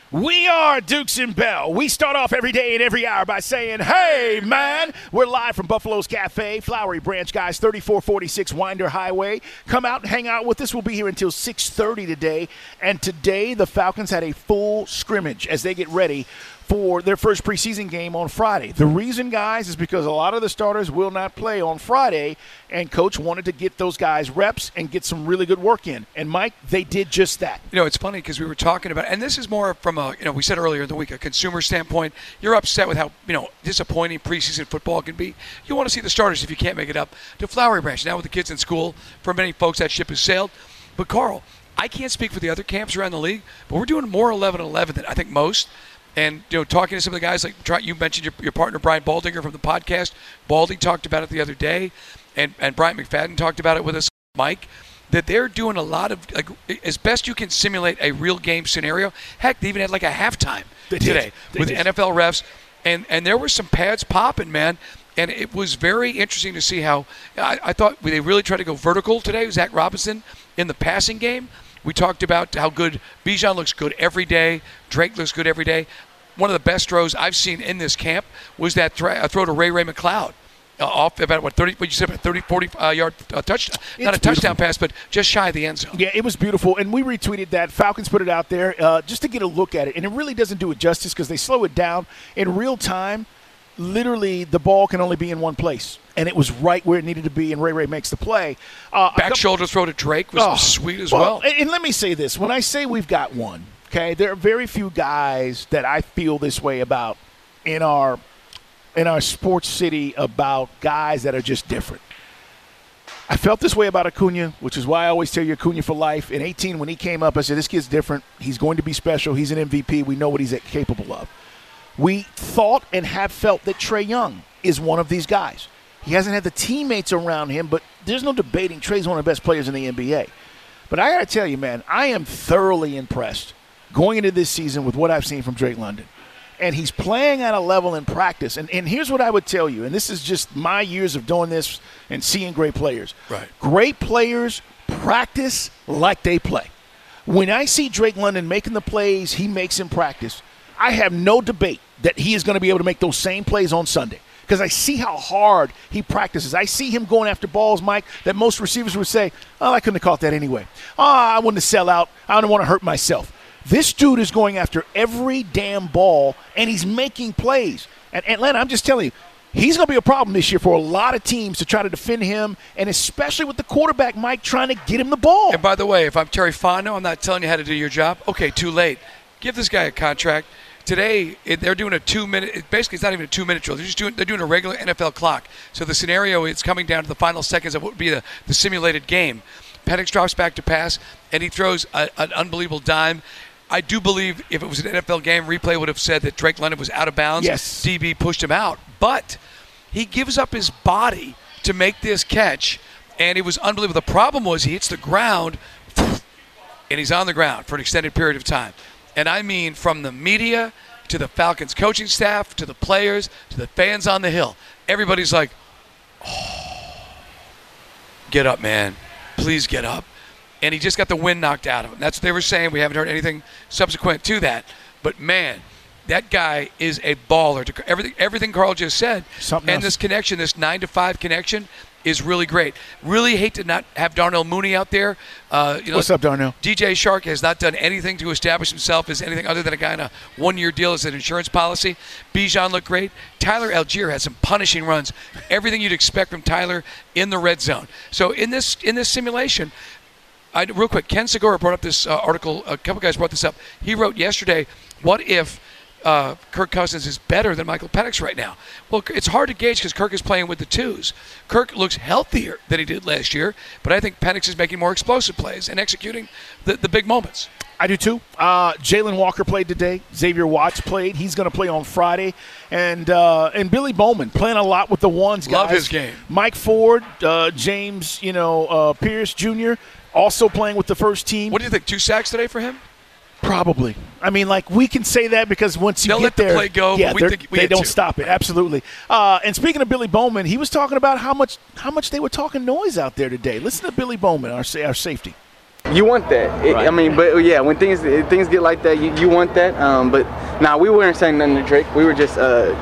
We are Dukes and Bell. We start off every day and every hour by saying, hey, man. We're live from Buffalo's Cafe, Flowery Branch, guys, 3446 Winder Highway. Come out and hang out with us. We'll be here until 6:30 today. And today, the Falcons had a full scrimmage as they get ready for their first preseason game on Friday. The reason, guys, is because a lot of the starters will not play on Friday, and Coach wanted to get those guys reps and get some really good work in. And, Mike, they did just that. You know, it's funny because we were talking about, and this is more from a, we said earlier in the week, a consumer standpoint. You're upset with how, disappointing preseason football can be. You want to see the starters if you can't make it up to Flowery Branch. Now with the kids in school, for many folks, that ship has sailed. But, Carl, I can't speak for the other camps around the league, but we're doing more 11-11 than I think most. And, talking to some of the guys, like you mentioned your partner, Brian Baldinger, from the podcast. Baldy talked about it the other day, and Brian McFadden talked about it with us, Mike, that they're doing a lot of, as best you can simulate a real game scenario. Heck, they even had a halftime today with NFL refs. And there were some pads popping, man. And it was very interesting to see how I thought they really tried to go vertical today. Zach Robinson in the passing game. We talked about how good Bijan looks good every day. Drake looks good every day. One of the best throws I've seen in this camp was that throw to Ray McCloud. Off about 30, what you said, about 30, 40-yard touchdown. Not a touchdown pass, but just shy of the end zone. Yeah, it was beautiful, and we retweeted that. Falcons put it out there just to get a look at it, and it really doesn't do it justice because they slow it down. In real time, literally the ball can only be in one place, and it was right where it needed to be, and Ray makes the play. Back shoulder throw to Drake was sweet as well. And let me say this. When I say we've got one, okay, there are very few guys that I feel this way about in our sports city, about guys that are just different. I felt this way about Acuna, which is why I always tell you Acuna for life. In 18, when he came up, I said, this kid's different. He's going to be special. He's an MVP. We know what he's capable of. We thought and have felt that Trae Young is one of these guys. He hasn't had the teammates around him, but there's no debating Trae's one of the best players in the NBA. But I got to tell you, man, I am thoroughly impressed going into this season with what I've seen from Drake London. And he's playing at a level in practice. And here's what I would tell you, and this is just my years of doing this and seeing great players. Right. Great players practice like they play. When I see Drake London making the plays he makes in practice, I have no debate that he is going to be able to make those same plays on Sunday because I see how hard he practices. I see him going after balls, Mike, that most receivers would say, oh, I couldn't have caught that anyway. Oh, I wouldn't have sell out. I don't want to hurt myself. This dude is going after every damn ball, and he's making plays. And Atlanta, I'm just telling you, he's going to be a problem this year for a lot of teams to try to defend him, and especially with the quarterback, Mike, trying to get him the ball. And by the way, if I'm Terry Fontenot, I'm not telling you how to do your job. Okay, too late. Give this guy a contract. Today, they're doing a 2-minute. Basically, it's not even a 2-minute drill. They're doing a regular NFL clock. So the scenario is coming down to the final seconds of what would be the simulated game. Penix drops back to pass, and he throws an unbelievable dime. I do believe if it was an NFL game, replay would have said that Drake London was out of bounds. Yes. DB pushed him out. But he gives up his body to make this catch, and it was unbelievable. The problem was he hits the ground, and he's on the ground for an extended period of time. And I mean from the media to the Falcons coaching staff to the players to the fans on the Hill. Everybody's like, oh, get up, man. Please get up. And he just got the wind knocked out of him. That's what they were saying. We haven't heard anything subsequent to that. But, man, that guy is a baller. Everything Carl just said. Something and else. This connection, this 9-to-5 connection, is really great. Really hate to not have Darnell Mooney out there. What's up, Darnell? DJ Shark has not done anything to establish himself as anything other than a guy on a one-year deal as an insurance policy. Bijan looked great. Tyler Algier had some punishing runs. Everything you'd expect from Tyler in the red zone. So in this simulation, real quick, Ken Segura brought up this article. A couple guys brought this up. He wrote yesterday, what if Kirk Cousins is better than Michael Penix right now? Well, it's hard to gauge because Kirk is playing with the twos. Kirk looks healthier than he did last year, but I think Penix is making more explosive plays and executing the big moments. I do too. Jalen Walker played today. Xavier Watts played. He's going to play on Friday. And Billy Bowman playing a lot with the ones guys. Love his game. Mike Ford, James, Pierce Jr. also playing with the first team. What do you think? 2 sacks today for him? Probably. I mean, we can say that because once you They'll get let the there, play go, yeah, but they don't stop it. Absolutely. And speaking of Billy Bowman, he was talking about how much they were talking noise out there today. Listen to Billy Bowman, our safety. You want that. Right. I mean, but yeah, when things get like that, you want that. But nah, we weren't saying nothing to Drake. We were just,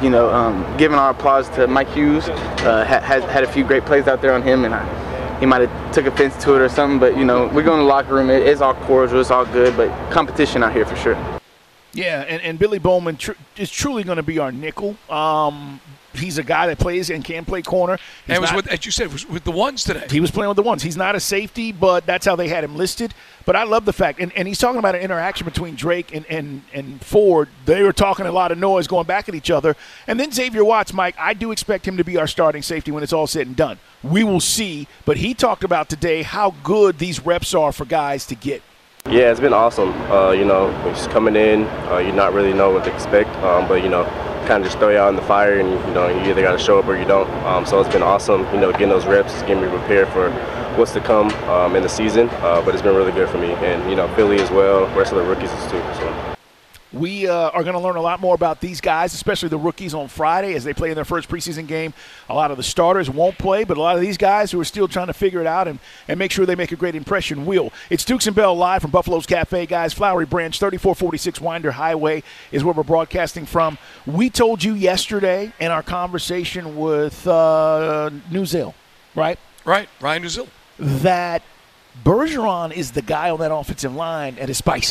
giving our applause to Mike Hughes. Had a few great plays out there on him, and he might have took offense to it or something. But we go in the locker room. It's all cordial. It's all good. But competition out here for sure. Yeah, and Billy Bowman is truly going to be our nickel. He's a guy that plays and can play corner. And as you said, was with the ones today. He was playing with the ones. He's not a safety, but that's how they had him listed. But I love the fact, and he's talking about an interaction between Drake and Ford. They were talking a lot of noise going back at each other. And then Xavier Watts, Mike, I do expect him to be our starting safety when it's all said and done. We will see. But he talked about today how good these reps are for guys to get. Yeah, it's been awesome. When just coming in, you not really know what to expect, but kind of just throw you out in the fire, and you either got to show up or you don't. So it's been awesome, getting those reps, getting me prepared for what's to come in the season. But it's been really good for me, and Philly as well, rest of the rookies too. So. We are going to learn a lot more about these guys, especially the rookies on Friday as they play in their first preseason game. A lot of the starters won't play, but a lot of these guys who are still trying to figure it out and make sure they make a great impression will. It's Dukes and Bell live from Buffalo's Cafe, guys. Flowery Branch, 3446 Winder Highway is where we're broadcasting from. We told you yesterday in our conversation with Newzil, right? Right, Ryan Newzil. That Bergeron is the guy on that offensive line that is spicy.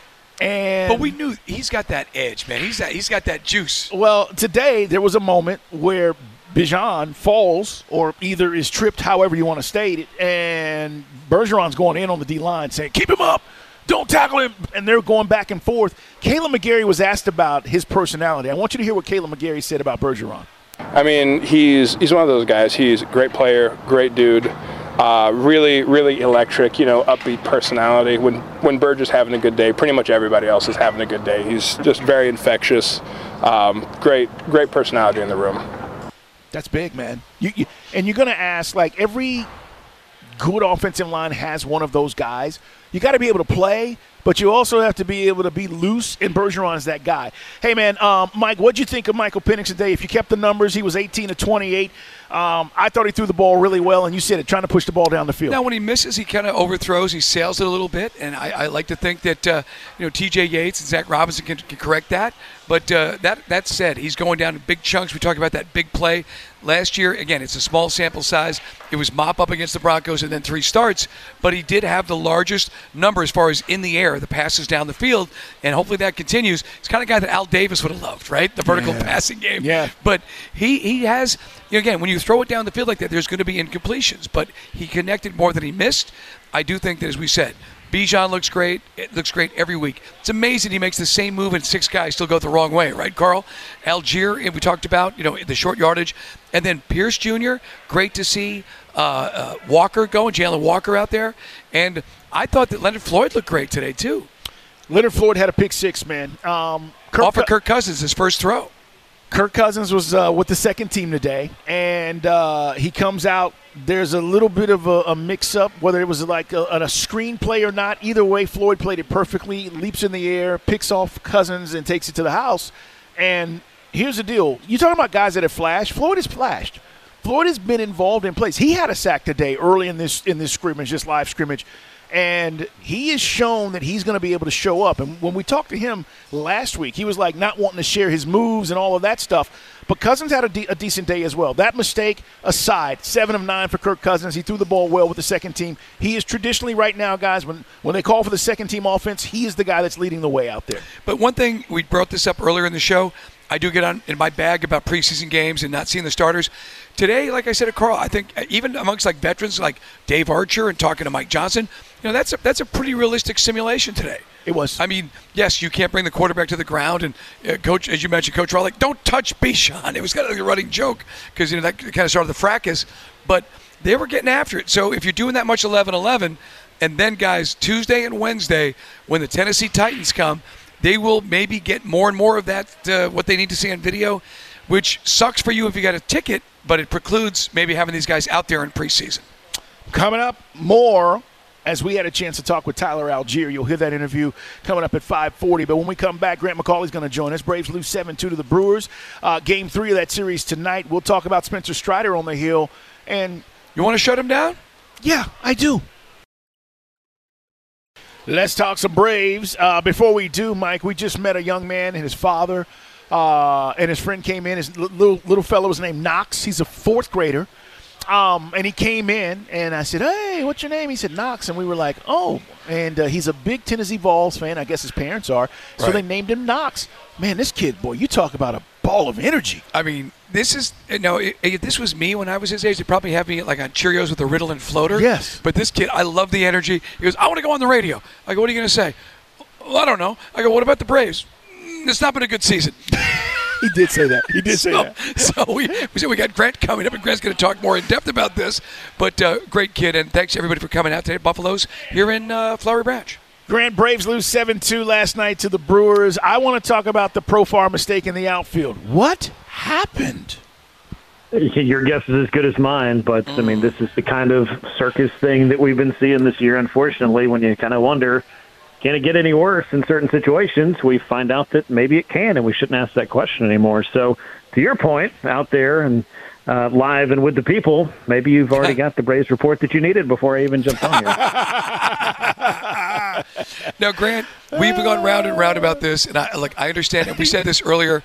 But we knew he's got that edge, man. He's got that juice. Well, today there was a moment where Bijan falls or either is tripped, however you want to state it, and Bergeron's going in on the D-line saying, keep him up, don't tackle him, and they're going back and forth. Kaleb McGarry was asked about his personality. I want you to hear what Kaleb McGarry said about Bergeron. I mean, he's one of those guys. He's a great player, great dude. Really, really electric, upbeat personality. When Burge is having a good day, pretty much everybody else is having a good day. He's just very infectious. Great personality in the room. That's big, man. And you're going to ask, like, every good offensive line has one of those guys. You got to be able to play, but you also have to be able to be loose, and Bergeron is that guy. Hey, man, Mike, what'd you think of Michael Penix today? If you kept the numbers, he was 18 of 28. I thought he threw the ball really well, and you said it, trying to push the ball down the field. Now, when he misses, he kind of overthrows. He sails it a little bit, and I like to think that T.J. Yates and Zach Robinson can correct that. But that said, he's going down in big chunks. We talked about that big play last year. Again, it's a small sample size. It was mop up against the Broncos and then 3 starts, but he did have the largest number as far as in the air, the passes down the field, and hopefully that continues. He's the kind of guy that Al Davis would have loved, right? The vertical passing game. Yeah. But he has, again, when you throw it down the field like that, there's going to be incompletions, but he connected more than he missed. I do think that, as we said, Bijan looks great. It looks great every week. It's amazing he makes the same move and 6 guys still go the wrong way, right, Carl? Algier, and we talked about, the short yardage. And then Pierce Jr., great to see Walker going, Jalen Walker out there. And I thought that Leonard Floyd looked great today, too. Leonard Floyd had a pick 6, man. Off of Kirk Cousins, his first throw. Kirk Cousins was with the second team today, and he comes out. There's a little bit of a mix-up, whether it was like a screen play or not. Either way, Floyd played it perfectly, leaps in the air, picks off Cousins, and takes it to the house. And here's the deal. You're talking about guys that have flashed. Floyd has flashed. Floyd has been involved in plays. He had a sack today early in this scrimmage, this live scrimmage. And he has shown that he's going to be able to show up. And when we talked to him last week, he was like not wanting to share his moves and all of that stuff. But Cousins had a decent day as well. That mistake aside, 7 of 9 for Kirk Cousins. He threw the ball well with the second team. He is traditionally right now, guys, when they call for the second team offense, he is the guy that's leading the way out there. But one thing, we brought this up earlier in the show, I do get on in my bag about preseason games and not seeing the starters. Today, like I said to Carl, I think even amongst like veterans like Dave Archer and talking to Mike Johnson, that's a pretty realistic simulation today. It was. I mean, yes, you can't bring the quarterback to the ground, and Coach, as you mentioned, Coach Rawley, don't touch Bijan. It was kind of like a running joke because that kind of started the fracas, but they were getting after it. So if you're doing that much 11-11, and then guys, Tuesday and Wednesday when the Tennessee Titans come, they will maybe get more and more of that, what they need to see on video, which sucks for you if you got a ticket, but it precludes maybe having these guys out there in preseason. Coming up, more as we had a chance to talk with Tyler Algier. You'll hear that interview coming up at 5:40. But when we come back, Grant McCauley's going to join us. Braves lose 7-2 to the Brewers. Game 3 of that series tonight. We'll talk about Spencer Strider on the hill. And you want to shut him down? Yeah, I do. Let's talk some Braves. Before we do, Mike, we just met a young man and his father and his friend came in. His little fellow was named Knox. He's a fourth grader. And he came in, and I said, hey, what's your name? He said, Knox. And we were like, oh. And he's a big Tennessee Vols fan. I guess his parents are. So Right. they named him Knox. Man, this kid, boy, you talk about a ball of energy. I mean, this is if this was me when I was his age, they'd probably have me like on Cheerios with a Ritalin floater. Yes. But this kid, I love the energy. He goes, I want to go on the radio. I go, what are you going to say? Well, I don't know. I go, what about the Braves? It's not been a good season. He did say that. He did say that. So we said we got Grant coming up, and Grant's going to talk more in depth about this. But great kid, and thanks everybody for coming out today. Buffaloes here in Flowery Branch. Grant, Braves lose 7-2 last night to the Brewers. I want to talk about the Profar mistake in the outfield. What happened? Your guess is as good as mine, but, I mean, this is the kind of circus thing that we've been seeing this year, unfortunately, when you kind of wonder, can it get any worse in certain situations? We find out that maybe it can, and we shouldn't ask that question anymore. So, to your point, out there and live and with the people, maybe you've already got the Braves report that you needed before I even jumped on here. Now, Grant, we've gone round and round about this, and I understand, and we said this earlier.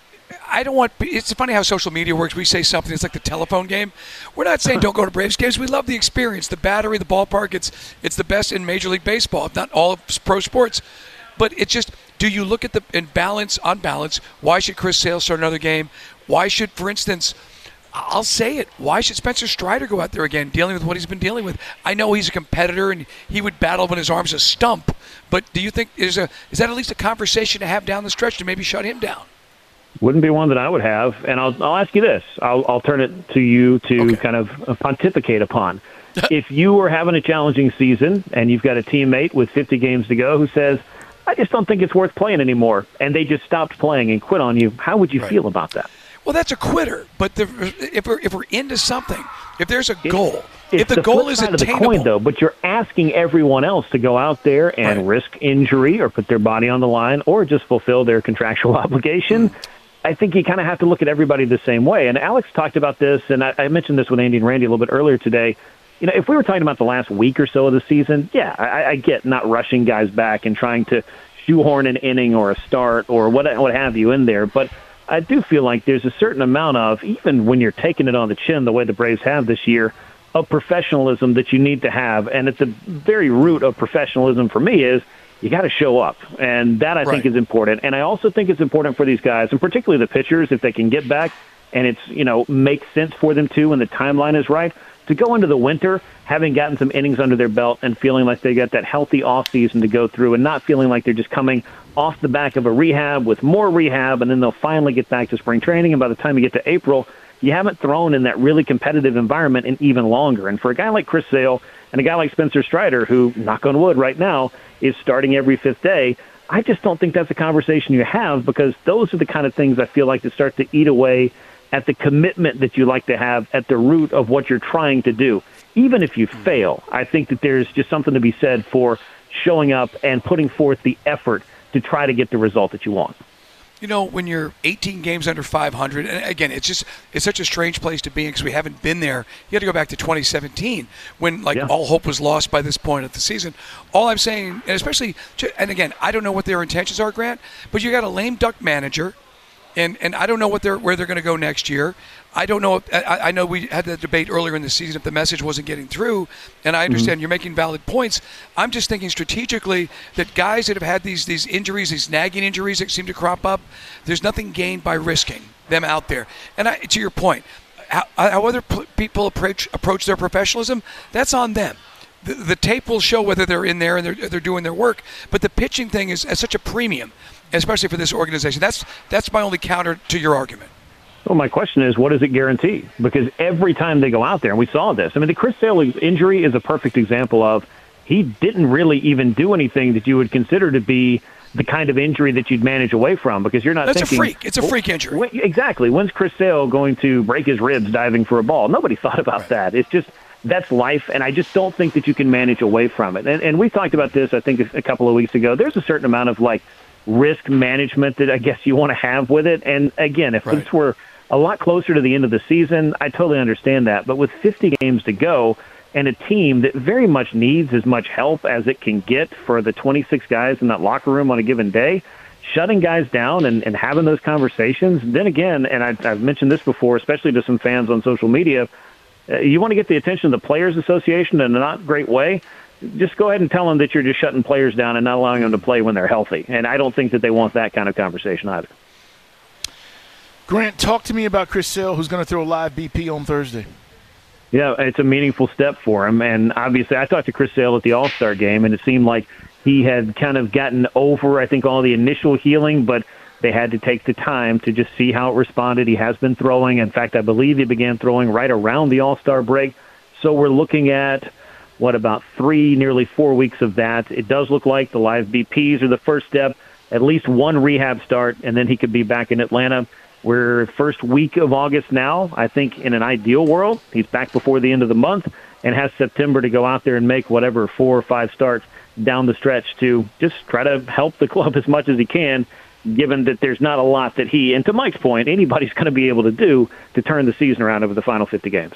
I don't want. It's funny how social media works. We say something. It's like the telephone game. We're not saying don't go to Braves games. We love the experience, the battery, the ballpark. It's the best in Major League Baseball, if not all of pro sports. But it's just, do you look at the on balance? Why should Chris Sale start another game? Why should, for instance, I'll say it. Why should Spencer Strider go out there again, dealing with what he's been dealing with? I know he's a competitor and he would battle when his arm's a stump. But do you think is that at least a conversation to have down the stretch to maybe shut him down? Wouldn't be one that I would have, and I'll ask you this. I'll turn it to you to kind of pontificate upon. If you were having a challenging season and you've got a teammate with 50 games to go who says, I just don't think it's worth playing anymore, and they just stopped playing and quit on you, how would you feel about that? Well, that's a quitter. But if we're into something, if there's a goal, if the It's goal flip is side of attainable, the coin, though, but you're asking everyone else to go out there and risk injury or put their body on the line or just fulfill their contractual obligation. I think you kind of have to look at everybody the same way. And Alex talked about this, and I mentioned this with Andy and Randy a little bit earlier today. You know, if we were talking about the last week or so of the season, I get not rushing guys back and trying to shoehorn an inning or a start or what have you in there. But I do feel like there's a certain amount of, even when you're taking it on the chin the way the Braves have this year, of professionalism that you need to have. And at the very root of professionalism for me is you got to show up. And that I think is important. And I also think it's important for these guys, and particularly the pitchers, if they can get back and it's, makes sense for them to when the timeline is right, to go into the winter having gotten some innings under their belt and feeling like they got that healthy offseason to go through and not feeling like they're just coming off the back of a rehab with more rehab and then they'll finally get back to spring training. And by the time you get to April, you haven't thrown in that really competitive environment in even longer. And for a guy like Chris Sale and a guy like Spencer Strider, who, knock on wood, right now is starting every fifth day, I just don't think that's a conversation you have because those are the kind of things I feel like that start to eat away at the commitment that you like to have at the root of what you're trying to do. Even if you fail, I think that there's just something to be said for showing up and putting forth the effort to try to get the result that you want. When you're 18 games under 500, and again, it's such a strange place to be in because we haven't been there. You had to go back to 2017 when all hope was lost by this point of the season. All I'm saying, and especially, and again, I don't know what their intentions are, Grant, but you got a lame duck manager, and I don't know where they're going to go next year. I don't know. I know we had that debate earlier in the season if the message wasn't getting through, and I understand you're making valid points. I'm just thinking strategically that guys that have had these injuries, these nagging injuries that seem to crop up, there's nothing gained by risking them out there. And to your point, how other people approach their professionalism, that's on them. The tape will show whether they're in there and they're doing their work, but the pitching thing is at such a premium, especially for this organization. That's my only counter to your argument. Well, my question is, what does it guarantee? Because every time they go out there, and we saw this, I mean, the Chris Sale injury is a perfect example of he didn't really even do anything that you would consider to be the kind of injury that you'd manage away from because you're not thinking... It's a freak injury. Exactly. When's Chris Sale going to break his ribs diving for a ball? Nobody thought about that. It's just... That's life, and I just don't think that you can manage away from it. And we talked about this, I think, a couple of weeks ago. There's a certain amount of, risk management that I guess you want to have with it. And, again, if this were a lot closer to the end of the season, I totally understand that. But with 50 games to go and a team that very much needs as much help as it can get for the 26 guys in that locker room on a given day, shutting guys down and having those conversations. Then again, and I've mentioned this before, especially to some fans on social media, you want to get the attention of the Players Association in a not great way, just go ahead and tell them that you're just shutting players down and not allowing them to play when they're healthy. And I don't think that they want that kind of conversation either. Grant, talk to me about Chris Sale, who's going to throw a live BP on Thursday. Yeah, it's a meaningful step for him. And obviously I talked to Chris Sale at the All-Star game, and it seemed like he had kind of gotten over, I think, all the initial healing, but they had to take the time to just see how it responded. He has been throwing. In fact, I believe he began throwing right around the All-Star break. So we're looking at, about 3, nearly 4 weeks of that. It does look like the live BPs are the first step, at least one rehab start, and then he could be back in Atlanta. We're first week of August now. I think in an ideal world, he's back before the end of the month and has September to go out there and make whatever 4 or 5 starts down the stretch to just try to help the club as much as he can, given that there's not a lot that he, and to Mike's point, anybody's going to be able to do to turn the season around over the final 50 games.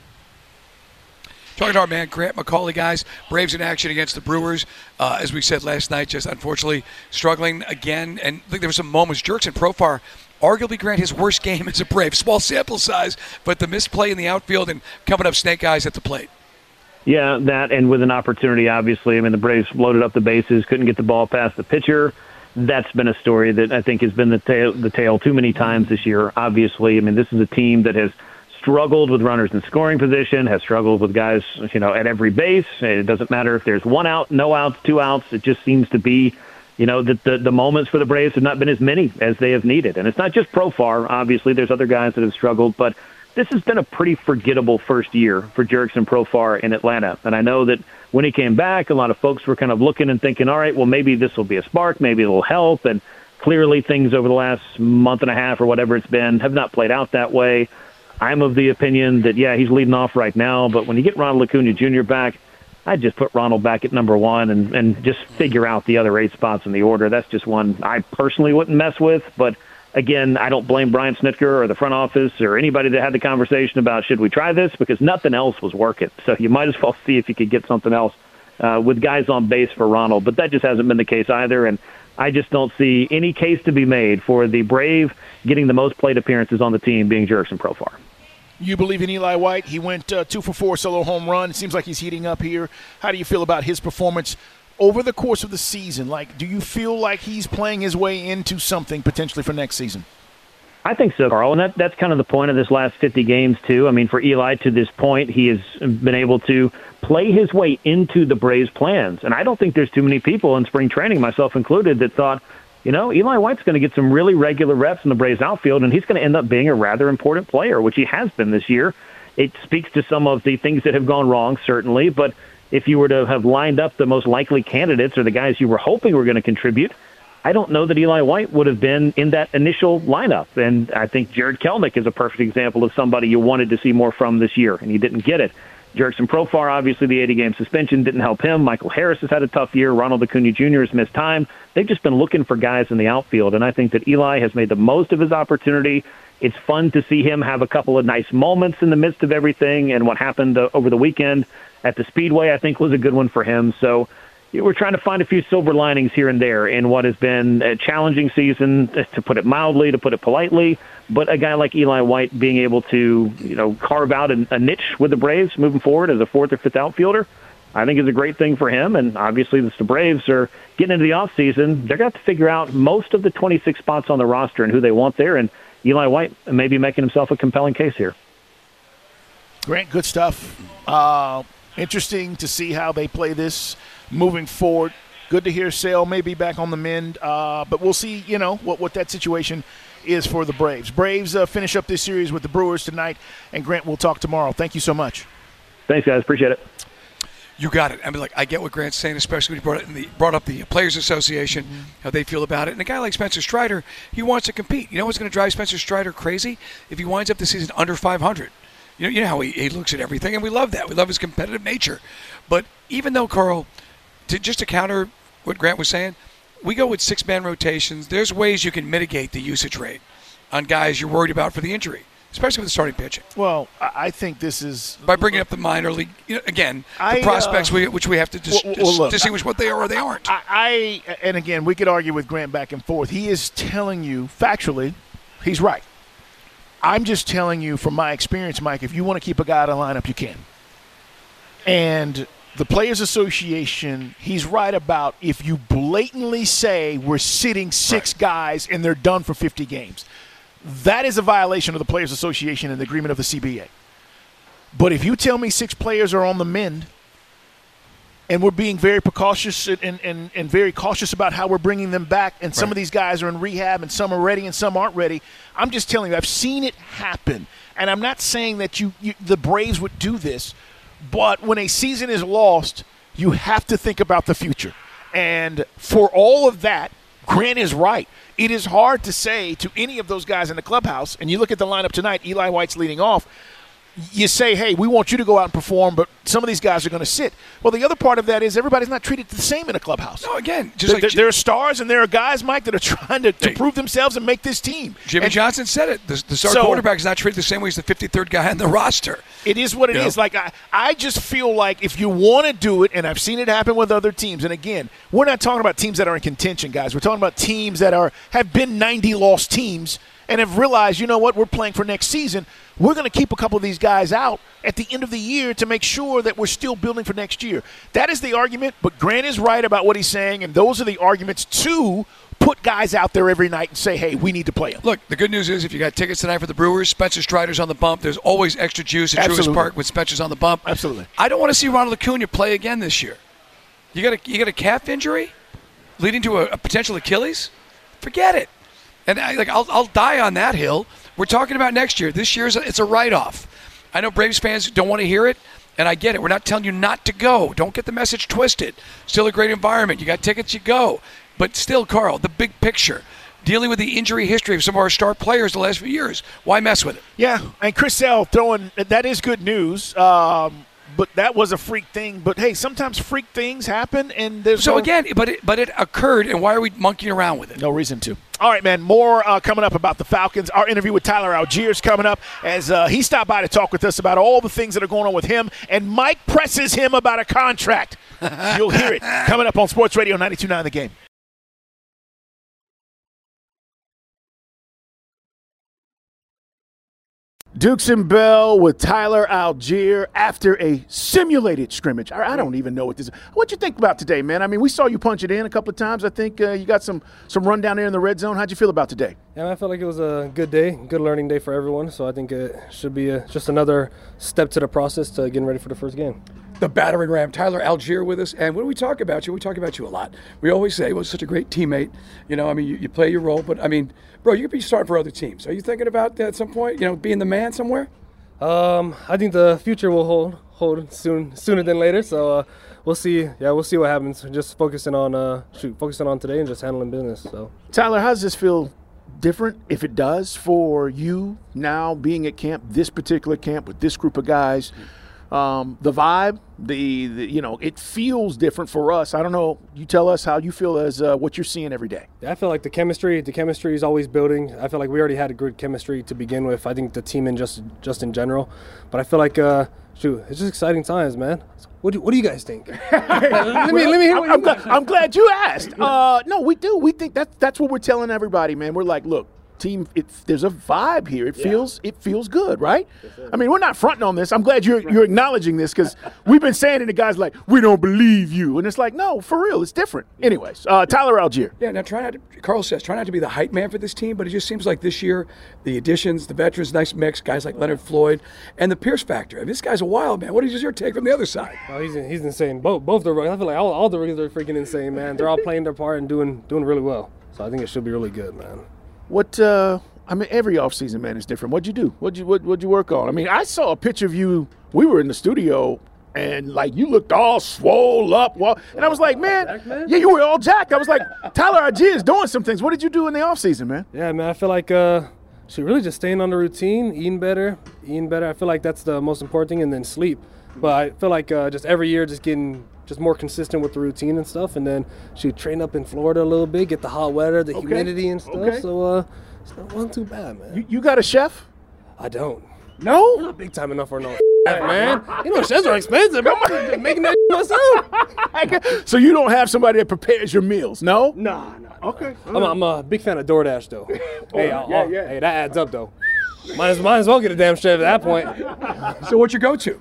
Talking to our man Grant McCauley, guys. Braves in action against the Brewers. As we said last night, just unfortunately struggling again. And I think there were some moments. Jurickson Profar, arguably, Grant, his worst game as a Brave. Small sample size, but the misplay in the outfield and coming up snake eyes at the plate. Yeah, that, and with an opportunity, obviously. I mean, the Braves loaded up the bases, couldn't get the ball past the pitcher. That's been a story that I think has been the tale too many times this year, obviously. I mean, this is a team that has struggled with runners in scoring position, has struggled with guys, at every base. It doesn't matter if there's 1 out, no outs, 2 outs. It just seems to be, that the moments for the Braves have not been as many as they have needed. And it's not just Profar. Obviously, there's other guys that have struggled, but this has been a pretty forgettable first year for Jurickson Profar in Atlanta. And I know that when he came back, a lot of folks were kind of looking and thinking, all right, well, maybe this will be a spark, maybe it'll help. And clearly things over the last month and a half or whatever it's been have not played out that way. I'm of the opinion that, yeah, he's leading off right now, but when you get Ronald Acuna Jr. back, I'd just put Ronald back at number 1 and just figure out the other 8 spots in the order. That's just one I personally wouldn't mess with. But, again, I don't blame Brian Snitker or the front office or anybody that had the conversation about should we try this, because nothing else was working. So you might as well see if you could get something else with guys on base for Ronald. But that just hasn't been the case either, and I just don't see any case to be made for the Brave getting the most plate appearances on the team being Jurickson Profar. You believe in Eli White? He went 2 for 4 solo home run. It seems like he's heating up here. How do you feel about his performance over the course of the season? Do you feel like he's playing his way into something potentially for next season? I think so, Carl, and that's kind of the point of this last 50 games, too. I mean, for Eli to this point, he has been able to play his way into the Braves' plans. And I don't think there's too many people in spring training, myself included, that thought, Eli White's going to get some really regular reps in the Braves outfield, and he's going to end up being a rather important player, which he has been this year. It speaks to some of the things that have gone wrong, certainly, but if you were to have lined up the most likely candidates or the guys you were hoping were going to contribute, I don't know that Eli White would have been in that initial lineup. And I think Jared Kelenic is a perfect example of somebody you wanted to see more from this year, and you didn't get it. Jurickson Profar, obviously the 80-game suspension didn't help him. Michael Harris has had a tough year. Ronald Acuna Jr. has missed time. They've just been looking for guys in the outfield, and I think that Eli has made the most of his opportunity. It's fun to see him have a couple of nice moments in the midst of everything, and what happened over the weekend at the Speedway, I think, was a good one for him. So we're trying to find a few silver linings here and there in what has been a challenging season, to put it mildly, to put it politely. But a guy like Eli White being able to, carve out a niche with the Braves moving forward as a 4th or 5th outfielder, I think is a great thing for him. And obviously, the Braves are getting into the offseason. They're going to have to figure out most of the 26 spots on the roster and who they want there. And Eli White may be making himself a compelling case here. Grant, good stuff. Interesting to see how they play this moving forward. Good to hear Sale may be back on the mend, but we'll see, what that situation is for the Braves. Braves finish up this series with the Brewers tonight, and Grant, we'll talk tomorrow. Thank you so much. Thanks, guys. Appreciate it. You got it. I mean, I get what Grant's saying, especially when he brought up the Players Association, how they feel about it. And a guy like Spencer Strider, he wants to compete. You know what's going to drive Spencer Strider crazy? If he winds up the season under 500. You know how he looks at everything, and we love that. We love his competitive nature. But even though, Carl, just to counter what Grant was saying, we go with 6-man rotations. There's ways you can mitigate the usage rate on guys you're worried about for the injury. especially with the starting pitching. Well, I think this is By bringing up the minor league, again, I, the prospects which we have to look, distinguish what they are or they aren't. And again, we could argue with Grant back and forth. He is telling you factually, he's right. I'm just telling you from my experience, Mike, if you want to keep a guy out of the lineup, you can. And the Players Association, he's right about if you blatantly say we're sitting 6 guys and they're done for 50 games. That is a violation of the Players Association and the agreement of the CBA. But if you tell me 6 players are on the mend and we're being very precautious and very cautious about how we're bringing them back, and some of these guys are in rehab and some are ready and some aren't ready, I'm just telling you, I've seen it happen. And I'm not saying that the Braves would do this, but when a season is lost, you have to think about the future. And for all of that, Grant is right. It is hard to say to any of those guys in the clubhouse, and you look at the lineup tonight, Eli White's leading off, you say, hey, we want you to go out and perform, but some of these guys are going to sit. Well, the other part of that is everybody's not treated the same in a clubhouse. No, again, there are stars and there are guys, Mike, that are trying to prove themselves and make this team. Jimmy Johnson said it. The star quarterback is not treated the same way as the 53rd guy on the roster. It is what it is. Like I just feel like if you want to do it, and I've seen it happen with other teams, and again, we're not talking about teams that are in contention, guys. We're talking about teams that have been 90-loss teams and have realized, you know what, we're playing for next season. We're going to keep a couple of these guys out at the end of the year to make sure that we're still building for next year. That is the argument, but Grant is right about what he's saying, and those are the arguments to put guys out there every night and say, hey, we need to play them. Look, the good news is if you got tickets tonight for the Brewers, Spencer Strider's on the bump. There's always extra juice at Truist Park with Spencer's on the bump. Absolutely. I don't want to see Ronald Acuna play again this year. You got a calf injury leading to a potential Achilles? Forget it. And I'll die on that hill. We're talking about next year. This year it's a write-off. I know Braves fans don't want to hear it, and I get it. We're not telling you not to go. Don't get the message twisted. Still a great environment. You got tickets, you go. But still, Carl, the big picture, dealing with the injury history of some of our star players the last few years, why mess with it? Yeah, and Chris Sale throwing – that is good news. But that was a freak thing. But, hey, sometimes freak things happen, and there's but it occurred, and why are we monkeying around with it? No reason to. All right, man, more coming up about the Falcons. Our interview with Tyler Algier is coming up as he stopped by to talk with us about all the things that are going on with him, and Mike presses him about a contract. You'll hear it coming up on Sports Radio 92.9 The Game. Dukes and Bell with Tyler Algier after a simulated scrimmage. I don't even know what this is. What'd you think about today, man? I mean, we saw you punch it in a couple of times. I think you got some run down there in the red zone. How'd you feel about today? Yeah, I felt like it was a good day, good learning day for everyone. So I think it should be just another step to the process to getting ready for the first game. The battering ram, Tyler Algier with us. And when we talk about you, we talk about you a lot. We always say, well, such a great teammate. You know, I mean, you play your role. But, I mean, bro, you could be starting for other teams. Are you thinking about that at some point, you know, being the man somewhere? I think the future will hold sooner than later. So we'll see. Yeah, we'll see what happens. Just focusing on today and just handling business. So, Tyler, how does this feel different, if it does, for you now being at camp, this particular camp with this group of guys? The vibe, it feels different for us. I don't know. You tell us how you feel as what you're seeing every day. Yeah, I feel like the chemistry is always building. I feel like we already had a good chemistry to begin with. I think the team and just in general. But I feel like, it's just exciting times, man. What do you guys think? let me hear what you guys. I'm glad you asked. No, we do. We think that's what we're telling everybody, man. We're like, look. Team, there's a vibe here. It feels good, right? Yes, I mean, we're not fronting on this. I'm glad you're acknowledging this because we've been saying it to guys like, we don't believe you. And it's like, no, for real, it's different. Anyways, Tyler Algier. Yeah, now Carl says, try not to be the hype man for this team, but it just seems like this year, the additions, the veterans, nice mix, guys like Leonard Floyd, and the Pierce factor. I mean, this guy's a wild man. What is your take from the other side? Oh, he's insane. Both the rookies, I feel like all the rookies are freaking insane, man. They're all playing their part and doing really well. So I think it should be really good, man. What I mean, every offseason, man, is different. What'd you do? What'd you work on? I mean, I saw a picture of you. We were in the studio, and, like, you looked all swole up. And I was like, man, yeah, you were all jacked. I was like, Tyler Algier is doing some things. What did you do in the offseason, man? Yeah, man, I feel like really just staying on the routine, eating better. I feel like that's the most important thing, and then sleep. But I feel like just every year just getting just more consistent with the routine and stuff, and then train up in Florida a little bit, get the hot weather, the humidity and stuff. Okay. So it's not too bad, man. You got a chef? I don't. No? I'm not big time enough for no man. You know, chefs are expensive. I'm just making that myself. So you don't have somebody that prepares your meals, no? Nah. Okay. I'm a big fan of DoorDash, though. Hey, yeah. hey, that adds up, though. Might as well get a damn chef at that point. So what's your go-to?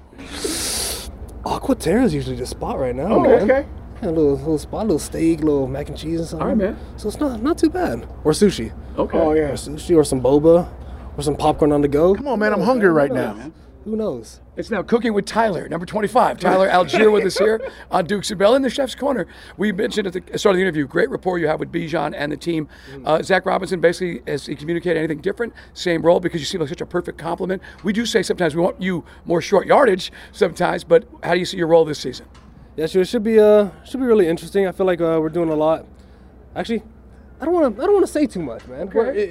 Aqua Terra is usually the spot right now, Okay, man. okay. Yeah, a little spot, a little steak, a little mac and cheese and something. All right, man. So it's not too bad. Or sushi. Okay. Oh, yeah. Or sushi or some boba or some popcorn on the go. Come on, man. I'm hungry right now. Who knows? It's now Cooking with Tyler, number 25. Tyler Algier with us here on Dukes and Bell in the Chef's Corner. We mentioned at the start of the interview, great rapport you have with Bijan and the team. Zach Robinson, basically, has he communicated anything different? Same role, because you seem like such a perfect compliment. We do say sometimes we want you more short yardage sometimes, but how do you see your role this season? Yeah, it should be really interesting. I feel like we're doing a lot. Actually, I don't want to say too much, man.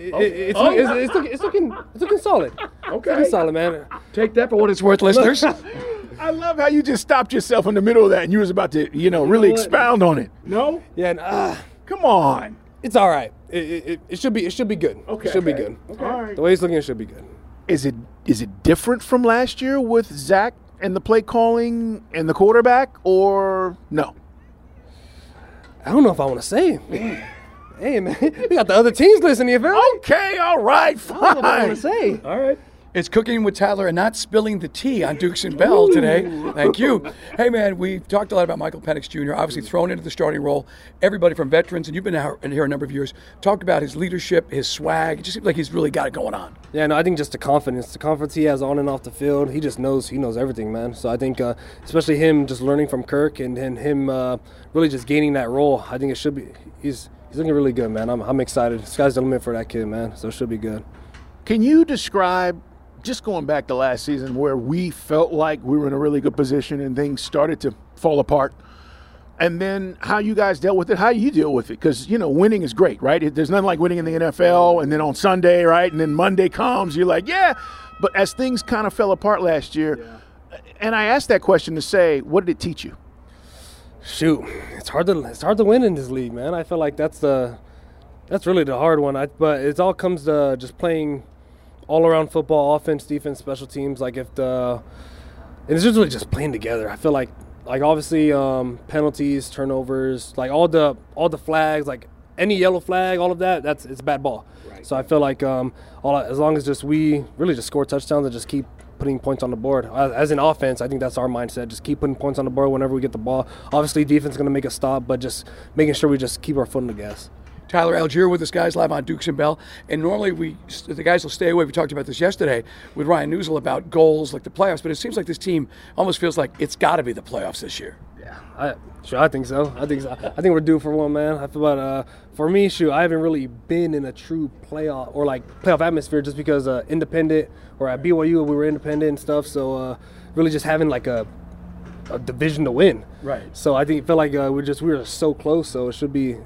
It's looking solid. Okay. It's looking solid, man. Take that for what it's worth, listeners. I love how you just stopped yourself in the middle of that and you was about to, really expound on it. No? Yeah, and, Come on. it's all right. It should be good. Okay. It should be good. Okay. All right. The way it's looking, it should be good. Is it different from last year with Zach and the play calling and the quarterback, or no? I don't know if I want to say. Hey, man, we got the other teams listening. You feel me? Okay, all right, fine. I don't know what I want to say. All right. It's Cooking with Tyler and not spilling the tea on Dukes and Bell today. Thank you. Hey, man, we've talked a lot about Michael Penix Jr., obviously thrown into the starting role. Everybody from veterans, and you've been here a number of years, talked about his leadership, his swag. It just seems like he's really got it going on. Yeah, no, I think just the confidence he has on and off the field. He just knows everything, man. So I think especially him just learning from Kirk and him really just gaining that role, I think it should be he's looking really good, man. I'm excited. Sky's the limit for that kid, man. So it should be good. Can you describe, just going back to last season, where we felt like we were in a really good position and things started to fall apart, and then how you guys dealt with it, how you deal with it? Because, winning is great, right? There's nothing like winning in the NFL, and then on Sunday, right, and then Monday comes, you're like, yeah. But as things kind of fell apart last year, and I asked that question to say, what did it teach you? Shoot, it's hard to win in this league, man. I feel like that's really the hard one. But it all comes to just playing all around football, offense, defense, special teams. Like and it's just really just playing together. I feel like obviously penalties, turnovers, like all the flags, like any yellow flag, all of that, it's a bad ball. Right. So I feel like as long as just we really just score touchdowns and just keep putting points on the board. As an offense, I think that's our mindset. Just keep putting points on the board whenever we get the ball. Obviously, defense is going to make a stop, but just making sure we just keep our foot on the gas. Tyler Algier with us, guys, live on Dukes and Bell. And normally the guys will stay away. We talked about this yesterday with Ryan Newsel about goals like the playoffs, but it seems like this team almost feels like it's got to be the playoffs this year. Yeah, I think so. I think we're due for one, man. I feel about for me, I haven't really been in a true playoff or playoff atmosphere just because independent or at BYU we were independent and stuff. So really just having like a division to win. Right. So I feel like we were so close. So it should be.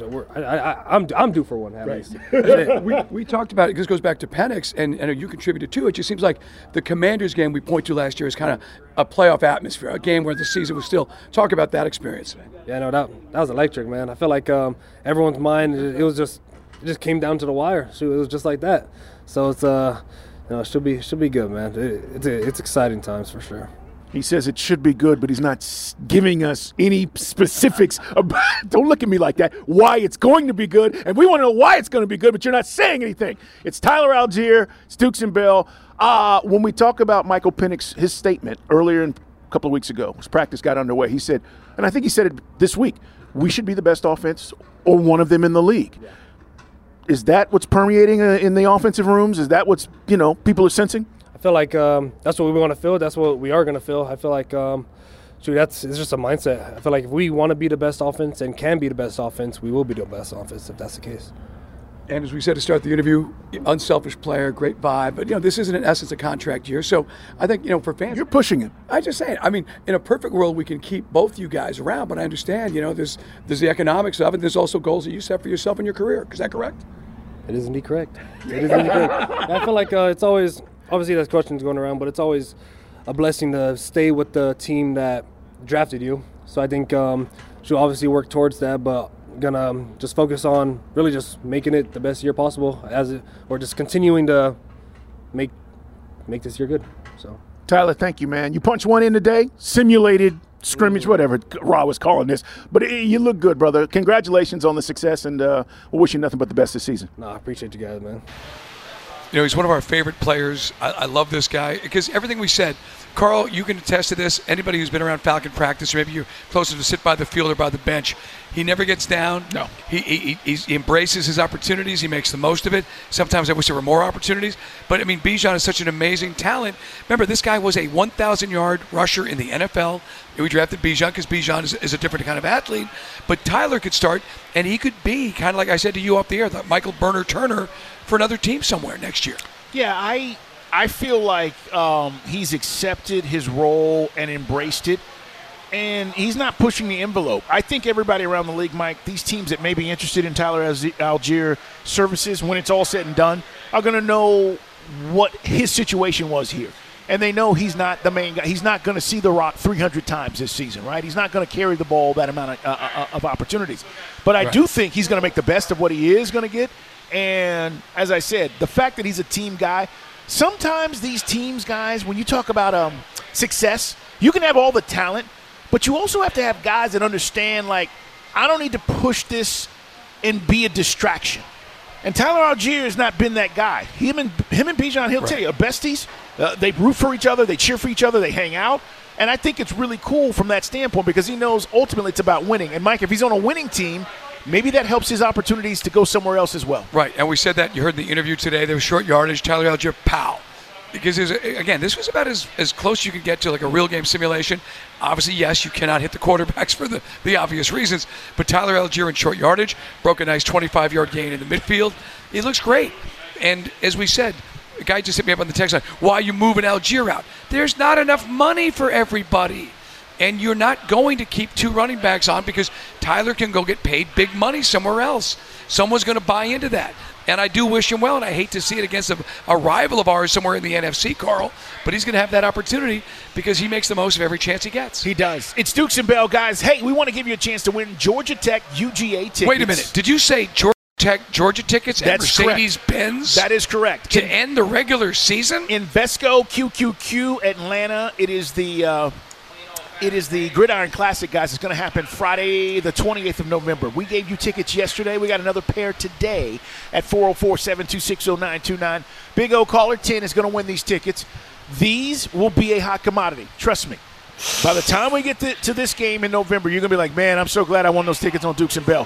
I'm due for one at least. we talked about it. This goes back to Penix, and you contributed to it. It just seems like the Commanders game we point to last year is kind of a playoff atmosphere, a game where the season was still. Talk about that experience. Yeah, no, that was electric, man. I felt like everyone's mind it just came down to the wire. So it was just like that. So it's it should be good, man. It's exciting times for sure. He says it should be good, but he's not giving us any specifics about, don't look at me like that, why it's going to be good. And we want to know why it's going to be good, but you're not saying anything. It's Tyler Algier, it's Dukes and Bell. When we talk about Michael Penix, his statement earlier a couple of weeks ago, as practice got underway, he said, and I think he said it this week, we should be the best offense or one of them in the league. Yeah. Is that what's permeating in the offensive rooms? Is that what's, people are sensing? I feel like that's what we want to feel. That's what we are going to feel. I feel like, it's just a mindset. I feel like if we want to be the best offense and can be the best offense, we will be the best offense if that's the case. And as we said to start the interview, unselfish player, great vibe. But, this isn't in essence a contract year. So I think, for fans. You're pushing it. I just say it. I mean, in a perfect world, we can keep both you guys around. But I understand, there's the economics of it. There's also goals that you set for yourself in your career. Is that correct? It is indeed correct. It is indeed correct. I feel like it's always – obviously, there's questions going around, but it's always a blessing to stay with the team that drafted you. So I think she'll obviously work towards that, but gonna just focus on really just making it the best year possible or just continuing to make make this year good. So Tyler, thank you, man. You punched one in today, simulated scrimmage, whatever Raw was calling this. But you look good, brother. Congratulations on the success, and we'll wish you nothing but the best this season. I appreciate you guys, man. You know, he's one of our favorite players. I love this guy because everything we said, Carl, you can attest to this. Anybody who's been around Falcon practice, or maybe you're closer to sit by the field or by the bench, he never gets down. No. He embraces his opportunities. He makes the most of it. Sometimes I wish there were more opportunities. But, I mean, Bijan is such an amazing talent. Remember, this guy was a 1,000-yard rusher in the NFL. We drafted Bijan because Bijan is a different kind of athlete. But Tyler could start, and he could be, kind of like I said to you off the air, the Michael Burner Turner for another team somewhere next year. Yeah, I feel like he's accepted his role and embraced it, and he's not pushing the envelope. I think everybody around the league, Mike, these teams that may be interested in Tyler Allgeier services, when it's all said and done, are going to know what his situation was here. And they know he's not the main guy. He's not going to see the rock 300 times this season, right? He's not going to carry the ball that amount of opportunities. But I do think he's going to make the best of what he is going to get. And as I said, the fact that he's a team guy, sometimes these teams guys, when you talk about success, you can have all the talent, but you also have to have guys that understand, like, I don't need to push this and be a distraction. And Tyler Allgeier has not been that guy. Him and Bijan, he'll tell you, are besties. They root for each other. They cheer for each other. They hang out. And I think it's really cool from that standpoint because he knows ultimately it's about winning. And, Mike, if he's on a winning team, maybe that helps his opportunities to go somewhere else as well. Right, and we said that. You heard in the interview today, there was short yardage, Tyler Allgeier, pow. Because, again, this was about as close as you could get to like a real game simulation. Obviously, yes, you cannot hit the quarterbacks for the obvious reasons. But Tyler Allgeier in short yardage broke a nice 25-yard gain in the midfield. He looks great. And as we said, a guy just hit me up on the text line, why are you moving Allgeier out? There's not enough money for everybody. And you're not going to keep two running backs on because Tyler can go get paid big money somewhere else. Someone's going to buy into that. And I do wish him well, and I hate to see it against a rival of ours somewhere in the NFC, Carl. But he's going to have that opportunity because he makes the most of every chance he gets. He does. It's Dukes and Bell, guys. Hey, we want to give you a chance to win Georgia Tech UGA tickets. Wait a minute. Did you say Georgia Tech Georgia tickets and Mercedes-Benz? That is correct. To end the regular season? Invesco QQQ Atlanta. It is the Gridiron Classic, guys. It's going to happen Friday, the 28th of November. We gave you tickets yesterday. We got another pair today at 404-726-0929. Big O caller 10 is going to win these tickets. These will be a hot commodity. Trust me. By the time we get to this game in November, you're going to be like, man, I'm so glad I won those tickets on Dukes and Bell.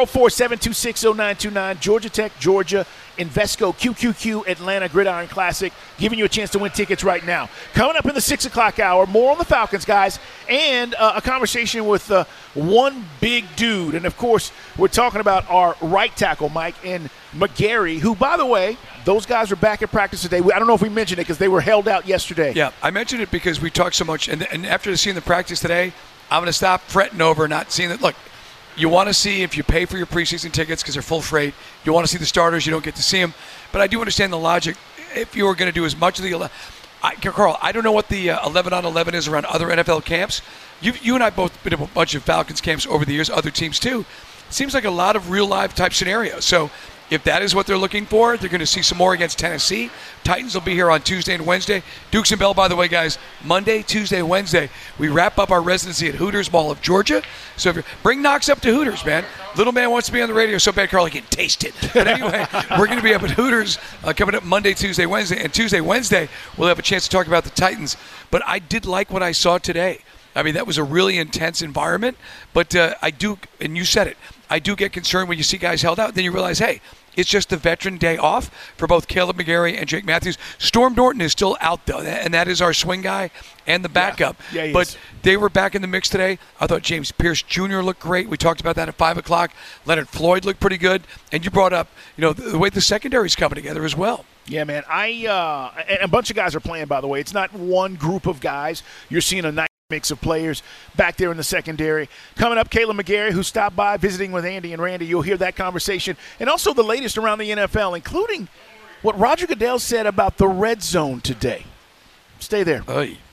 404-726-0929, Georgia Tech, Georgia, Invesco, QQQ, Atlanta Gridiron Classic, giving you a chance to win tickets right now. Coming up in the 6 o'clock hour, more on the Falcons, guys, and a conversation with one big dude. And, of course, we're talking about our right tackle, Mike, and McGarry, who, by the way, those guys are back at practice today. I don't know if we mentioned it because they were held out yesterday. Yeah, I mentioned it because we talked so much. And after seeing the practice today, I'm going to stop fretting over not seeing it. Look, you want to see if you pay for your preseason tickets because they're full freight. You want to see the starters. You don't get to see them. But I do understand the logic. If you were going to do as much of the Carl, I don't know what the 11-on-11 is around other NFL camps. You and I both been to a bunch of Falcons camps over the years, other teams too. It seems like a lot of real-life type scenarios. So if that is what they're looking for, they're going to see some more against Tennessee. Titans will be here on Tuesday and Wednesday. Dukes and Bell, by the way, guys, Monday, Tuesday, Wednesday, we wrap up our residency at Hooters Mall of Georgia. So if bring Knox up to Hooters, man. Little man wants to be on the radio so bad, Carl, he can taste it. But anyway, we're going to be up at Hooters coming up Monday, Tuesday, Wednesday. And Tuesday, Wednesday, we'll have a chance to talk about the Titans. But I did like what I saw today. I mean, that was a really intense environment. But I do, and you said it, I do get concerned when you see guys held out. Then you realize, hey, it's just the veteran day off for both Caleb McGarry and Jake Matthews. Storm Norton is still out, though, and that is our swing guy and the backup. Yeah, but they were back in the mix today. I thought James Pierce Jr. looked great. We talked about that at 5 o'clock. Leonard Floyd looked pretty good. And you brought up, the way the secondary's coming together as well. Yeah, man. And a bunch of guys are playing, by the way. It's not one group of guys. You're seeing a nice mix of players back there in the secondary. Coming up, Caleb McGarry, who stopped by visiting with Andy and Randy. You'll hear that conversation. And also the latest around the NFL, including what Roger Goodell said about the red zone today. Stay there. Oy.